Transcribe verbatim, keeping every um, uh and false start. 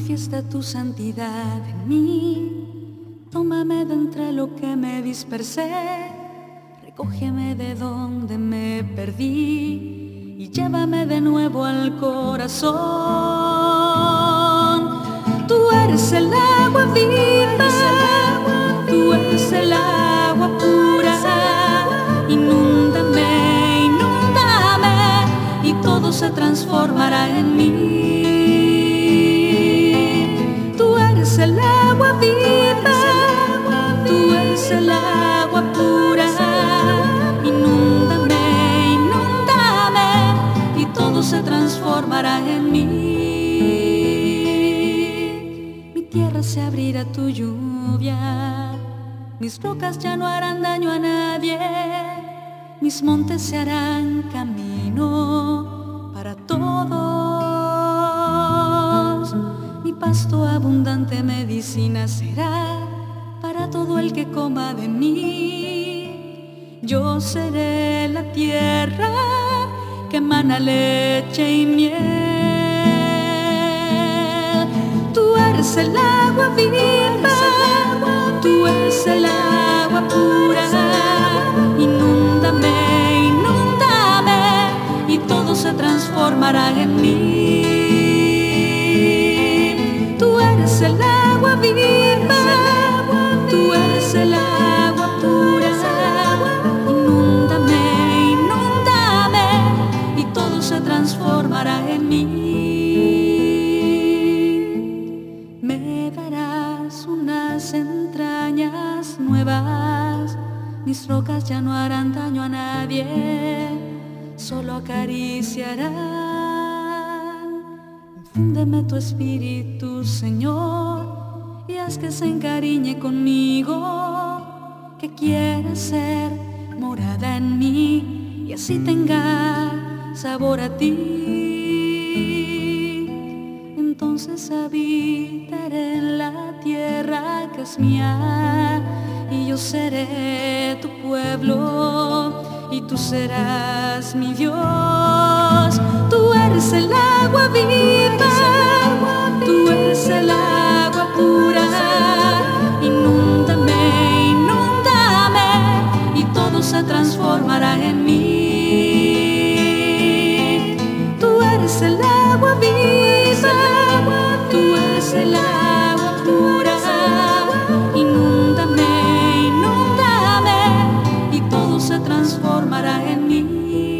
manifiesta tu santidad en mí. Tómame de entre lo que me dispersé, recógeme de donde me perdí y llévame de nuevo al corazón. Tú eres el agua viva, tú eres el agua pura. Inúndame, inúndame y todo se transformará en mí. Tú eres el agua viva, tú eres el agua pura. Inúndame, inúndame y todo se transformará en mí. Mi tierra se abrirá a tu lluvia, mis rocas ya no harán daño a nadie, mis montes se harán camino para todos. Mi pasto abundante medicina será para todo el que coma de mí. Yo seré la tierra que emana leche y miel. Tú eres el agua viva, tú eres el agua pura. Inúndame, inúndame y todo se transformará en mí. Tú eres el agua viva, tú eres el agua pura. Inúndame, inúndame y todo se transformará en mí. Me darás unas entrañas nuevas, mis rocas ya no harán daño a nadie, solo acariciarán. Infúndeme tu espíritu, Señor, y haz que se encariñe conmigo, que quiera ser morada en mí y así tenga sabor a ti. Entonces habitaré en la tierra que es mía y yo seré tu pueblo y tú serás mi Dios. Tú eres el agua viva, tú eres el agua pura. Inúndame, inúndame y todo se transformará en mí. Tú eres el agua viva, tú eres el agua pura. Inúndame, inúndame y todo se transformará en mí.